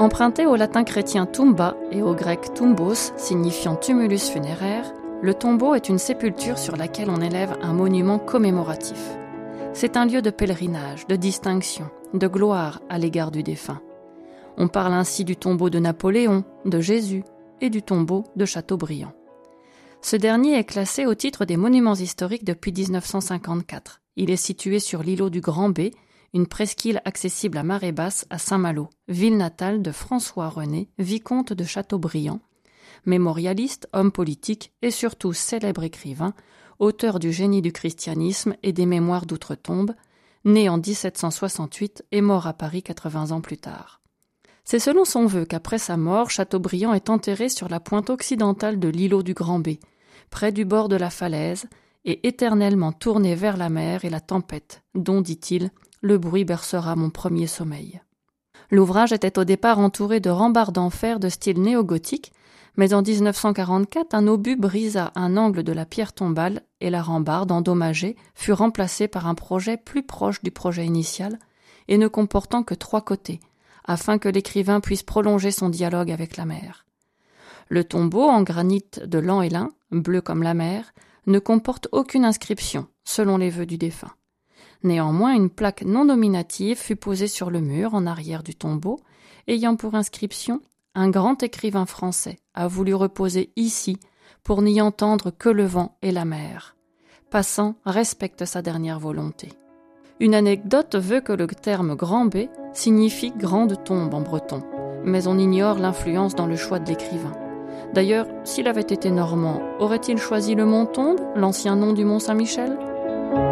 Emprunté au latin chrétien tumba et au grec tumbos, signifiant tumulus funéraire, le tombeau est une sépulture sur laquelle on élève un monument commémoratif. C'est un lieu de pèlerinage, de distinction, de gloire à l'égard du défunt. On parle ainsi du tombeau de Napoléon, de Jésus et du tombeau de Chateaubriand. Ce dernier est classé au titre des monuments historiques depuis 1954. Il est situé sur l'îlot du Grand B, une presqu'île accessible à marée basse à Saint-Malo, ville natale de François-René, vicomte de Chateaubriand, mémorialiste, homme politique et surtout célèbre écrivain, auteur du Génie du christianisme et des Mémoires d'outre-tombe, né en 1768 et mort à Paris 80 ans plus tard. C'est selon son vœu qu'après sa mort, Chateaubriand est enterré sur la pointe occidentale de l'îlot du Grand B, près du bord de la falaise, et éternellement tourné vers la mer et la tempête, dont, dit-il, le bruit bercera mon premier sommeil. L'ouvrage était au départ entouré de rambardes en fer de style néo-gothique, mais en 1944, un obus brisa un angle de la pierre tombale et la rambarde, endommagée, fut remplacée par un projet plus proche du projet initial et ne comportant que 3 côtés, afin que l'écrivain puisse prolonger son dialogue avec la mer. Le tombeau, en granit de Lan-Hélin, bleu comme la mer, ne comporte aucune inscription, selon les vœux du défunt. Néanmoins, une plaque non nominative fut posée sur le mur en arrière du tombeau, ayant pour inscription « Un grand écrivain français a voulu reposer ici pour n'y entendre que le vent et la mer. Passant respecte sa dernière volonté. » Une anecdote veut que le terme « Grand B » signifie « grande tombe » en breton, mais on ignore l'influence dans le choix de l'écrivain. D'ailleurs, s'il avait été normand, aurait-il choisi le mont Tombe, l'ancien nom du mont Saint-Michel ?